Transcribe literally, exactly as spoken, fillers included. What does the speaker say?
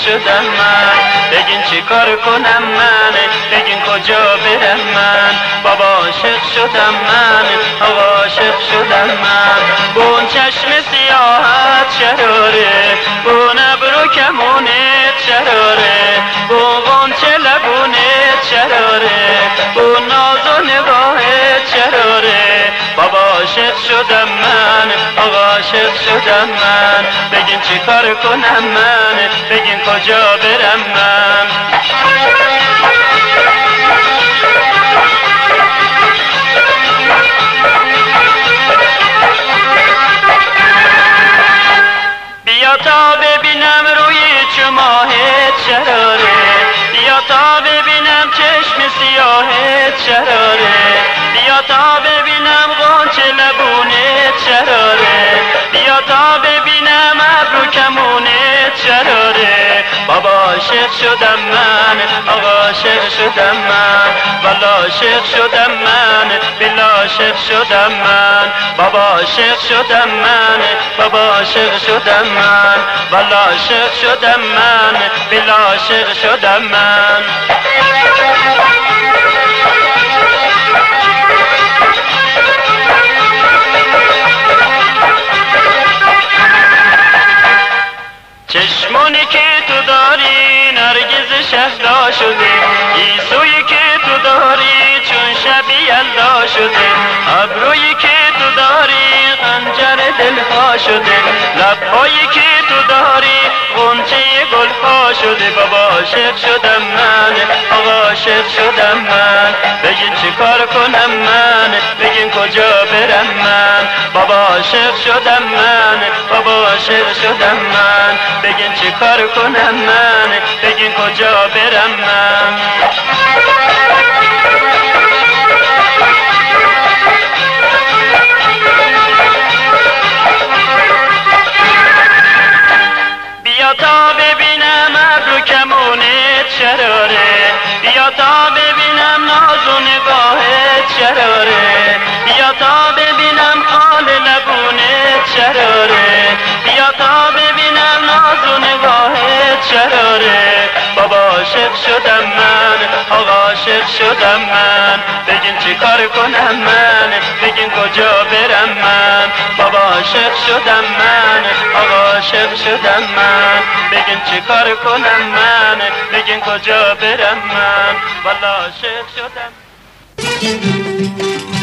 شدم من، بگین چی کار کنم من، بگین کجا برم من. بابا عاشق شدم من، آقا عاشق شدم من. بون چشم سیاحت شراره، بون ابرو کمونت شراره، بون غنچه لبونت شراره، بون ناز و نگاهت شراره. بابا عاشق شدم من، آقا عاشق شدم من. بگین چی کار کنم من، بگین کجا برم من. بیا تا ببینم روی چماهت شراره، بیا تا ببینم چشم سیاهت شراره، بیا تا ببینم غنچه لبونت شراره، بیا تا ببینم ابرو کمونت شراره. بابا عاشق شدم من، آقا عاشق شدم من. والا عاشق شدم من، بلا عاشق شدم من. بابا عاشق شدم من، بابا عاشق شدم من. والا عاشق شدم من، بلا عاشق شدم من. چشمونی که تو داری نرگز شهلا شده، گیسویی که تو داری چون شب یلدا شده، ابرویی که تو داری خنجر دلها شده، لبهایی که تو داری غنچه گلها شده. بابا عاشق شدم من، آقا عاشق شدم من. بگین چی کار کنم من، بگین کجا برم من. بابا عاشق شدم من، بابا عاشق شدم من. بگین چی کار کنم من، بگین کجا برم من. بیا تا ببینم ابرو کمونت شراره، بیا تا ببینم ناز و نگاهت شراره، بیا تا ببینم حال لبونت شراره، بیا تا ببینم ناز و نگاهت شراره. بابا عاشق شدم من، آقا عاشق شدم من. بگین چی کار کنم من، بگین کجا برم من. بابا عاشق شدم من، آقا عاشق شدم من. بگین چی کار کنم من، بگین کجا برم من. والا عاشق شدم.